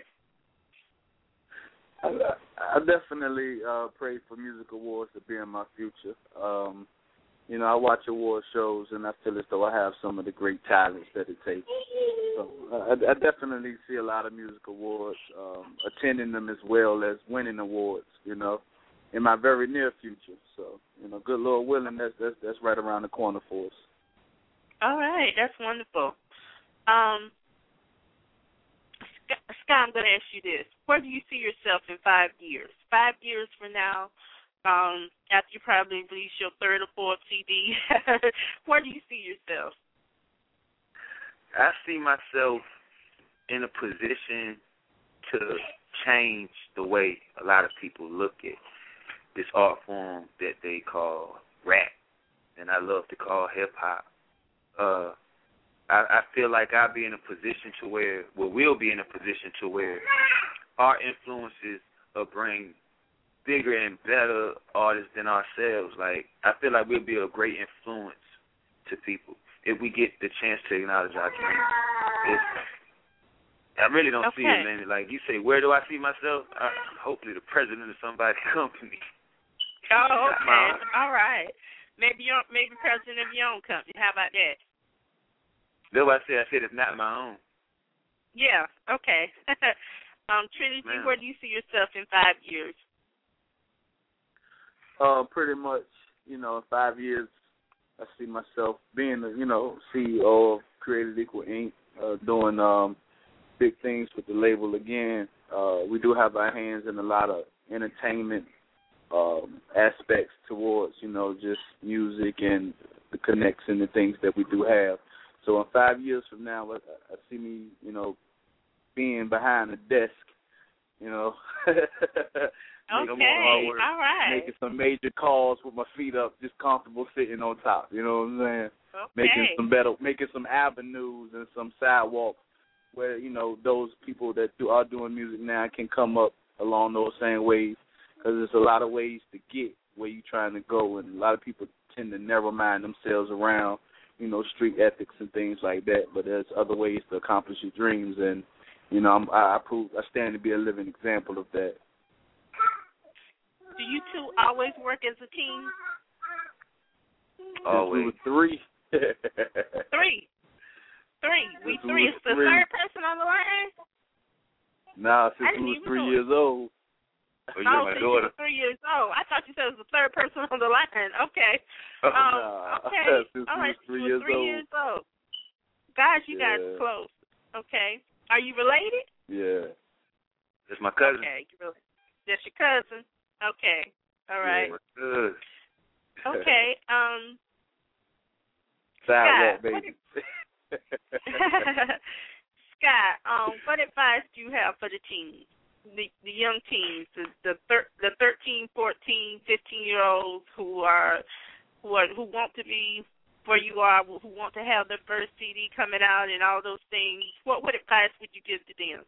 I definitely pray for music awards to be in my future. You know, I watch award shows and I feel as though I have some of the great talents that it takes. So I definitely see a lot of music awards, attending them as well as winning awards, you know, in my very near future. So, you know, good Lord willing, that's right around the corner for us.
All right, that's wonderful. Scott, I'm going to ask you this. Where do you see yourself in 5 years? 5 years from now, after you probably release your third or fourth CD, where do you see yourself?
I see myself in a position to change the way a lot of people look at this art form that they call rap, and I love to call hip-hop. I feel like I'll be in a position to where, well, we'll be in a position to where our influences will bring bigger and better artists than ourselves. Like, I feel like we'll be a great influence to people if we get the chance to acknowledge our dreams. I really don't see it, man. Like you say, where do I see myself? Hopefully the president of somebody's company.
Oh, okay. All right. Maybe president of your own company. How about that?
That's what I said it's not my own.
Yeah, okay. Trinity, where do you see yourself in 5 years?
Pretty much, you know, in 5 years, I see myself being the, you know, CEO of Created Equal Inc., doing big things with the label again. We do have our hands in a lot of entertainment aspects towards, you know, just music and the connects and the things that we do have. So in 5 years from now, I see me, you know, being behind the desk, you know.
Okay, all right.
Making some major calls with my feet up, just comfortable sitting on top, you know what I'm saying?
Okay.
Making some avenues and some sidewalks where, you know, those people that are doing music now can come up along those same ways, because there's a lot of ways to get where you're trying to go, and a lot of people tend to narrow mind themselves around, you know, street ethics and things like that. But there's other ways to accomplish your dreams, and you know, I stand to be a living example of that.
Do you two always work as a team?
Always.
We were three.
Three. We three. Is the third person on the line?
Nah, since we was 3 years old.
Oh, you're my
since
daughter.
you were 3 years old. I thought you said it was the third person on the line. Okay.
Nah.
Okay.
Since
All right.
we was 3
you
years
were 3
old.
years old. Gosh, you guys are close. Okay. Are you related?
Yeah.
That's my cousin.
Okay. That's your cousin. Okay. All right.
Yeah, good.
Okay.
Sidewalk, baby.
Scott, what advice do you have for the teens, the young teens, the 13, 14, 15-year-olds who want to be where you are, who want to have their first CD coming out and all those things? What advice would you give to them?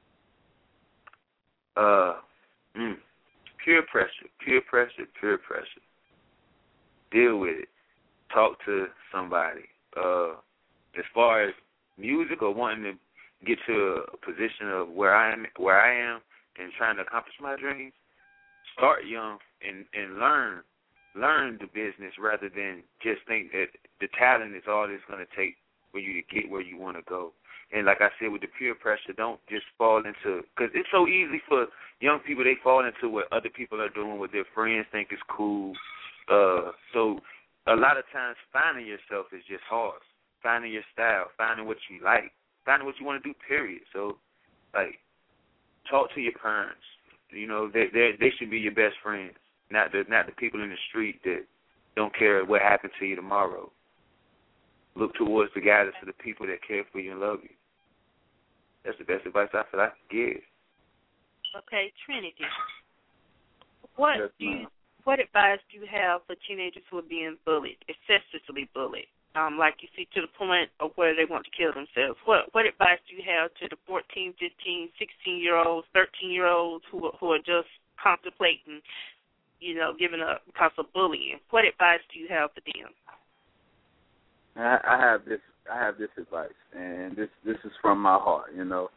Peer pressure. Deal with it. Talk to somebody. As far as music or wanting to get to a position of where I am and trying to accomplish my dreams, start young and learn the business rather than just think that the talent is all it's going to take for you to get where you want to go. And like I said, with the peer pressure, don't just fall into, because it's so easy for young people, they fall into what other people are doing, what their friends think is cool. So a lot of times finding yourself is just hard. Finding your style, finding what you like, finding what you want to do, period. So, like, talk to your parents. You know, they should be your best friends, not the people in the street that don't care what happened to you tomorrow. Look towards the guidance of the people that care for you and love you. That's the best advice I feel I can give.
Okay, Trinity. What advice do you have for teenagers who are being bullied, excessively bullied? Like you see, to the point of where they want to kill themselves. What advice do you have to the 14, 15, 16-year-olds, 13-year-olds who are just contemplating, you know, giving up because of bullying? What advice do you have for them?
I have this advice, and this is from my heart. You know,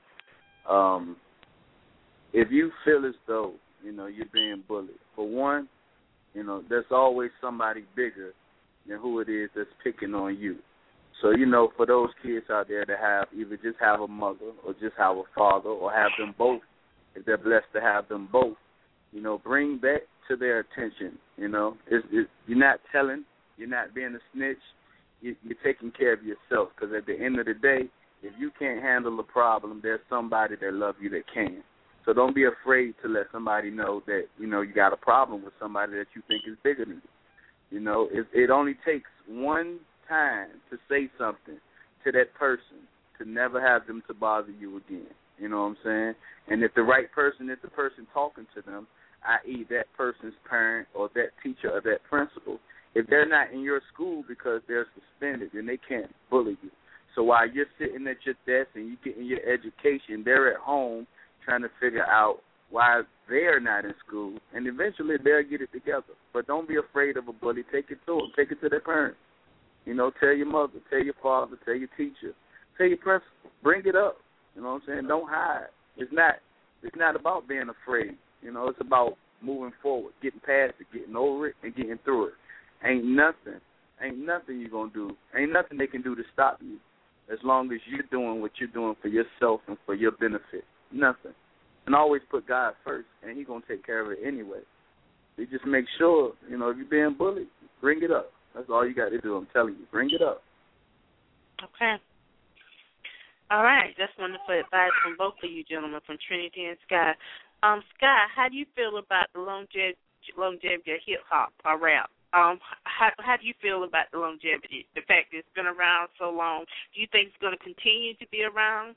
if you feel as though, you know, you're being bullied, for one, you know, there's always somebody bigger than who it is that's picking on you. So, you know, for those kids out there that have either just have a mother or just have a father or have them both, if they're blessed to have them both, you know, bring that to their attention. You know, you're not telling, you're not being a snitch, you're taking care of yourself, because at the end of the day, if you can't handle a problem, there's somebody that loves you that can. So don't be afraid to let somebody know that, you know, you got a problem with somebody that you think is bigger than you. You know, it only takes one time to say something to that person to never have them to bother you again. You know what I'm saying? And if the right person is the person talking to them, i.e. that person's parent or that teacher or that principal, if they're not in your school because they're suspended, then they can't bully you. So while you're sitting at your desk and you're getting your education, they're at home trying to figure out why they're not in school, and eventually they'll get it together. But don't be afraid of a bully. Take it to them. Take it to their parents. You know, tell your mother, tell your father, tell your teacher, tell your principal. Bring it up. You know what I'm saying? Don't hide. It's not about being afraid. You know, it's about moving forward, getting past it, getting over it, and getting through it. Ain't nothing you're going to do. Ain't nothing they can do to stop you as long as you're doing what you're doing for yourself and for your benefit. Nothing. And always put God first, and He's going to take care of it anyway. You just make sure, you know, if you're being bullied, bring it up. That's all you got to do, I'm telling you. Bring it up.
Okay. All right. That's wonderful advice from both of you gentlemen, from Trinity and Sky. Sky, how do you feel about the longevity of hip-hop or rap? How do you feel about the longevity, the fact that it's been around so long? Do you think it's going to continue to be around?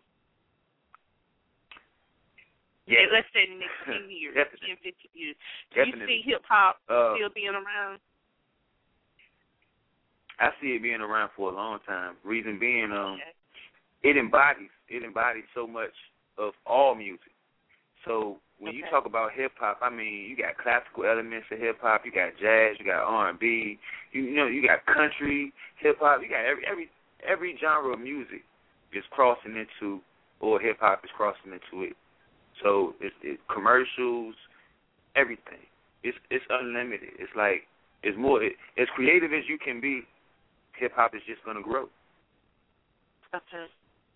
Yeah.
Let's say in the next 10 years, 10, 15 years. Do
Definitely.
you see hip-hop still being around?
I see it being around for a long time. Reason being, it embodies so much of all music. So when you talk about hip hop, I mean, you got classical elements of hip hop, you got jazz, you got R&B, you know, you got country, hip hop, you got every genre of music is crossing into, or hip hop is crossing into it. So it's commercials, everything. It's unlimited. It's like it's more as creative as you can be. Hip hop is just gonna grow.
Okay.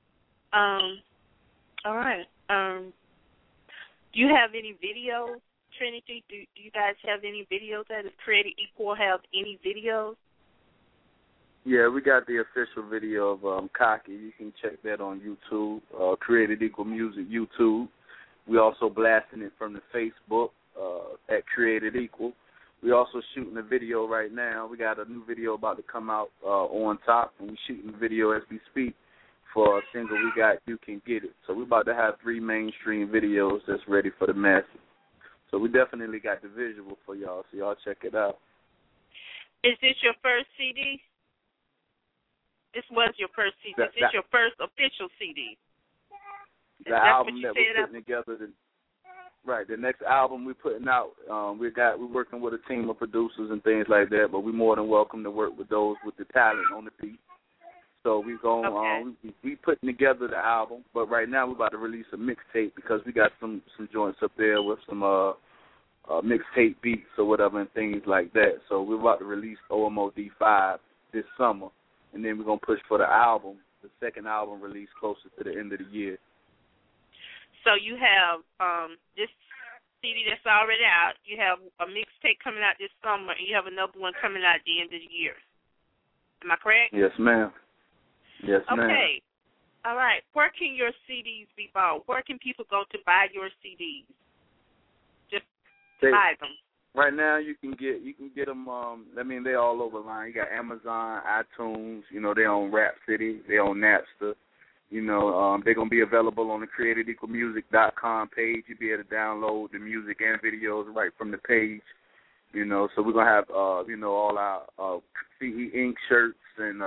All right. Do you have any videos, Trinity? Do you guys have any videos that is Created Equal? Have any videos?
Yeah, we got the official video of Cocky. You can check that on YouTube, Created Equal Music YouTube. We also blasting it from the Facebook at Created Equal. We also shooting a video right now. We got a new video about to come out on top, and we shooting the video as we speak for a single we got, You Can Get It. So we're about to have 3 mainstream videos that's ready for the masses. So we definitely got the visual for y'all, so y'all check it out.
Is this your first CD? This was your first CD. Is this your first official CD?
The album that we're putting together, right, the next album we're putting out, we're working with a team of producers and things like that, but we're more than welcome to work with those with the talent on the beat. So we putting together the album, but right now we're about to release a mixtape because we got some joints up there with some mixtape beats or whatever and things like that. So we're about to release OMOD 5 this summer, and then we're gonna push for the album, the second album release closer to the end of the year.
So you have this CD that's already out. You have a mixtape coming out this summer, and you have another one coming out at the end of the year. Am I correct?
Yes, ma'am. Yes, ma'am.
Okay. All right. Where can your CDs be bought? Where can people go to buy your CDs? Just buy them.
Right now, you can get them. I mean, they're all over the line. You got Amazon, iTunes. You know, they're on Rhapsody. They're on Napster. You know, they're gonna be available on the CreatedEqualMusic.com page. You'll be able to download the music and videos right from the page. You know, so we're gonna have all our CE Ink shirts and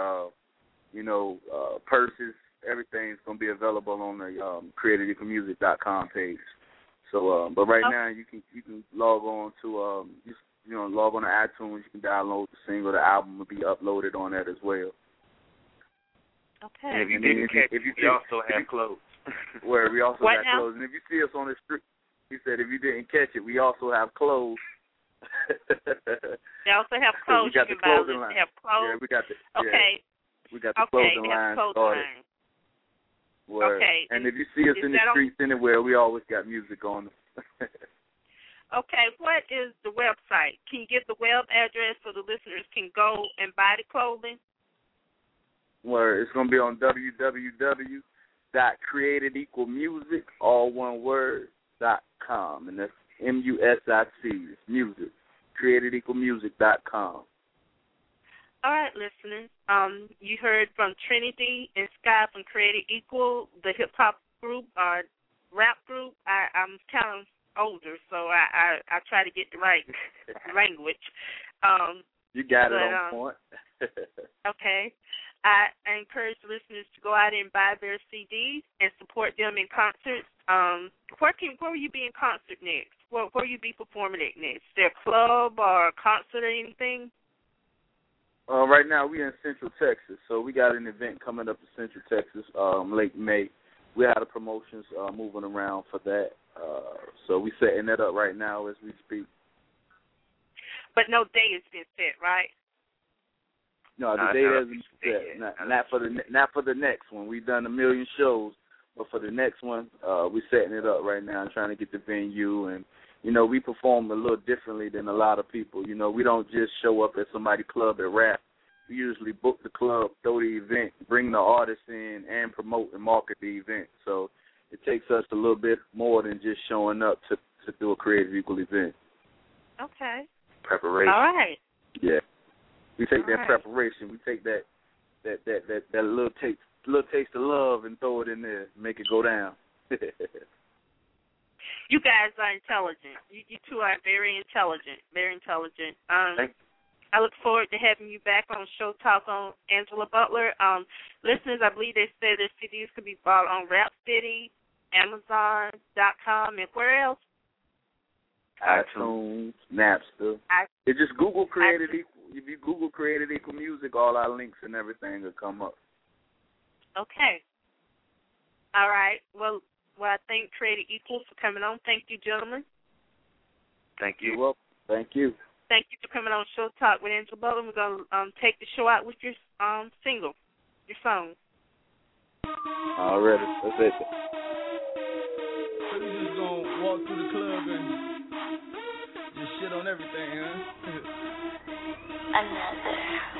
purses. Everything's gonna be available on the CreatedEqualMusic.com page. So, but right now you can log on to log on to iTunes. You can download the single. The album will be uploaded on that as well.
Okay.
And if you didn't catch it, we also have clothes.
Where we also
what
have
now?
clothes. And if you see us on the street, he said if you didn't catch it, we also have clothes.
They also have clothes.
We got
you
the
can buy.
clothing line.
They have clothes.
Yeah, we got the we got the
Okay,
clothing
they have
line
clothing
started.
line.
Word.
Okay.
And if you see us in the streets anywhere, we always got music on us.
Okay, what is the website? Can you give the web address so the listeners can go and buy the clothing?
Where it's going to be on www.createdequalmusic, all one word, .com. And that's MUSIC, it's music, createdequalmusic.com.
All right, listeners. You heard from Trinity and Sky from Created Equal, the hip-hop group, rap group. I'm kind of older, so I try to get the right language.
You got it on point.
Okay. I encourage listeners to go out and buy their CDs and support them in concerts. Where will you be in concert next? Where will you be performing at next? Is there a club or a concert or anything?
Right now we're in Central Texas, so we got an event coming up in Central Texas, late May. We had the promotions moving around for that, so we're setting that up right now as we speak. But
no date has been set, right?
No, the date hasn't been set. Not for the next one. We've done 1 million shows, but for the next one, we're setting it up right now and trying to get the venue. And we perform a little differently than a lot of people. We don't just show up at somebody's club and rap. We usually book the club, throw the event, bring the artists in, and promote and market the event. So it takes us a little bit more than just showing up to do a Created Equal event.
Okay.
Preparation.
All right.
Yeah. We take that preparation. We take that little taste of love and throw it in there, make it go down.
You guys are intelligent. You two are very intelligent. Very intelligent. I look forward to having you back on Show Talk on Angela Butler. Listeners, I believe they said their CDs could be bought on Rhapsody, Amazon.com, and where else?
iTunes, Napster. It's just Google Created Equal. If you Google Created Equal Music, all our links and everything will come up.
Okay. All right. Well, I thank Created Equal for coming on. Thank you, gentlemen.
Thank you.
You're welcome. Thank you.
Thank you for coming on Show Talk with Angela Butler. We're going to take the show out with your single, your song.
All right. That's it.
So you just going to walk through the club and just shit on everything, huh?
Another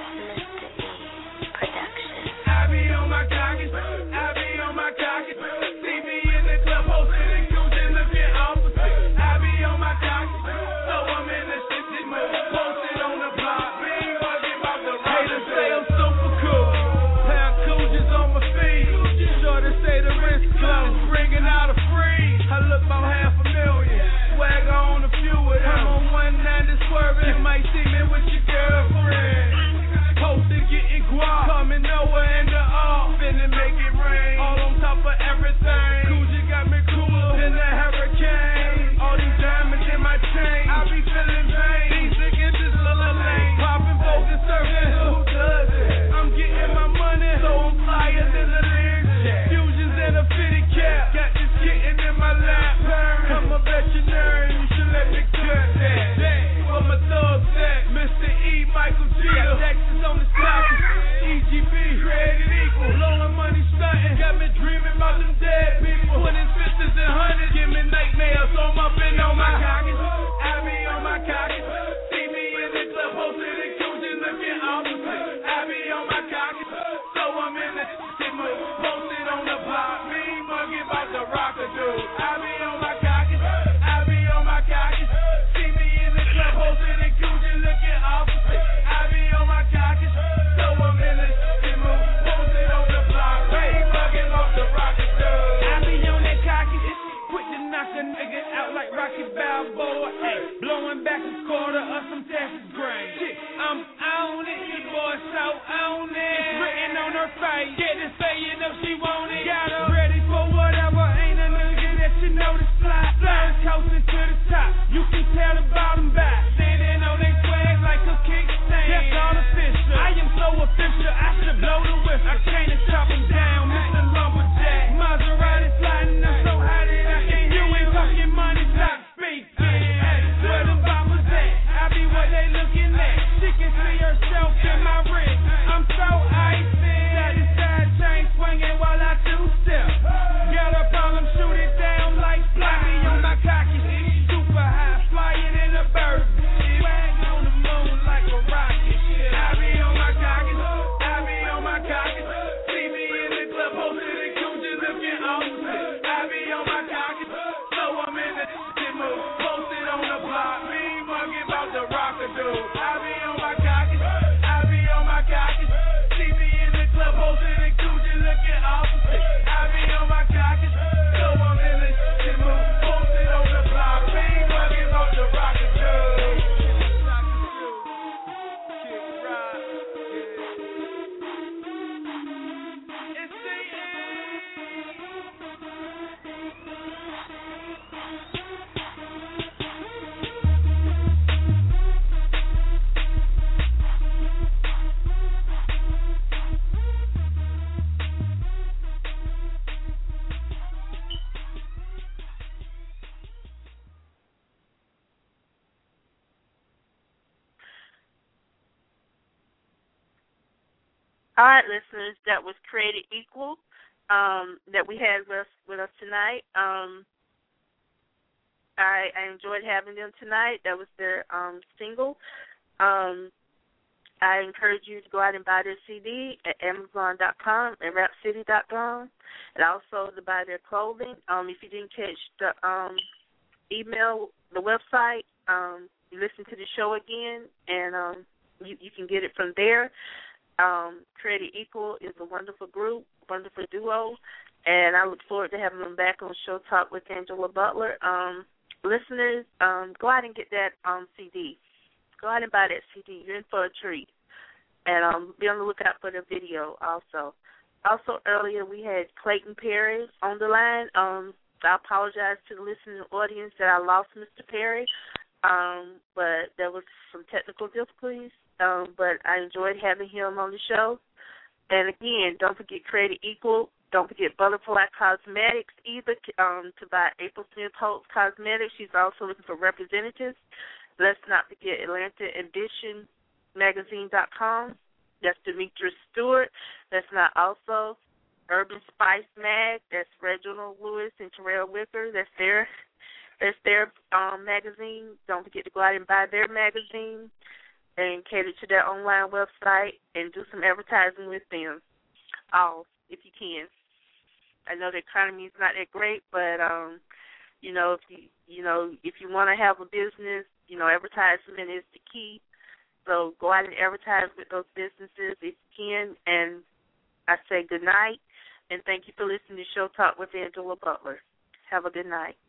Mr. E production.
I be on my cockets, I be on my cockets. See me in the club, posted in Cuban, looking opposite. I be on my cockets, so I'm in the shit mode. Posted on the block, we ain't bugging about the haters say I'm super cool. Pair of Cougars on my feet, sure to say the wrist close, bringing out a free. I look about $500,000, swag on a few of them. I'm on 190 swerving, you might see me with your girlfriend. Posted getting guap, coming over in the off, finna make it rain. All on top of everything. Coogee got me cooler than a hurricane. All these diamonds in my chain, I be feeling vain. These niggas just little lame, popping focus surfing. Who does it? I'm getting my money, so I'm flyer than the Learjet. Fusions in a fitted cap, got this kitten in my lap. I'm a veterinarian, you should let me cut that. Where my thugs at? Mr. E, Michael G. Texas on the stoppers. EGB, Created Equal. Blowing money stunting. Got me dreaming about them dead people. Putting fifties and hundreds. Give me nightmares, so I'm up and on my cockets. I be on my cockets. See me in the club, posted in Cuban, looking opposite. I be on my cockets. So I'm in the shit mood. Posted on the block. Me mugging about the rocker dude. I be on my cockets. I be on my cockets. See me in the club, posted in Cuban, looking opposite. I be on my cockets. So I'm in the shit mood. Posted on the block. Me mugging about the rocker dude. I be on that cockets. Quick to knock a nigga out like Rocky Balboa. Hey, blowing back a quarter of some Texas grain. Shit, I'm on it. This boy so on it. It's written on her face. Get it saying if she want it. Got her ready for whatever. Ain't a nigga that you know to slide. Flying coasting to the top. You can tell the bottom back. Standing on their swag like a kickstand. That's artificial. I am so official. I should blow the whistle. I can't chop him down, Mr. Lumberjack. Maserati sliding. I'm so hot that I can't hear you. Ain't talking money, stop speaking. Where them boppers at? I be what they looking at. She can see herself in my ring. I'm so icy. Side to side chain swinging while I two-step. Got a problem, shoot it down like Fly. On my cocky, super high, flying in a bird. Swag on the moon like a rocket. I be on my cocky, I be on my cocky. See me in the club, posted in Cuban, looking opposite. I be on my cocky, so I'm in the shit mood. Posted on the block, me mugging about the rocker dude. I be on my cocky, I be on my cocky. See me in the club, posted in Cuban, looking opposite. I be on my cocky, so I'm in the shit mood. Posted on the block, me mugging about the rocker dude. Kick rock, yeah. It's the
All right, listeners, that was Created Equal that we had with us tonight. I enjoyed having them tonight. That was their single. I encourage you to go out and buy their CD at Amazon.com and Rhapsody.com, and also to buy their clothing. If you didn't catch the email, the website, you listen to the show again, and you can get it from there. Created Equal is a wonderful group, wonderful duo, and I look forward to having them back on Show Talk with Angela Butler. Listeners, go out and get that CD. Go out and buy that CD. You're in for a treat. And be on the lookout for the video also. Also, earlier we had Clayton Perry on the line. I apologize to the listening audience that I lost Mr. Perry, but there was some technical difficulties, but I enjoyed having him on the show. And, again, don't forget Created Equal. Don't forget Butterfly Cosmetics either to buy April Smith Holtz Cosmetics. She's also looking for representatives. Let's not forget Atlanta Edition Magazine.com. That's Demetrius Stewart. That's not also Urban Spice Mag. That's Reginald Lewis and Terrell Wicker. That's their magazine. Don't forget to go out and buy their magazine and cater to their online website and do some advertising with them. If you can. I know the economy is not that great, but if you want to have a business, advertisement is the key. So go out and advertise with those businesses if you can. And I say good night, and thank you for listening to Show Talk with Angela Butler. Have a good night.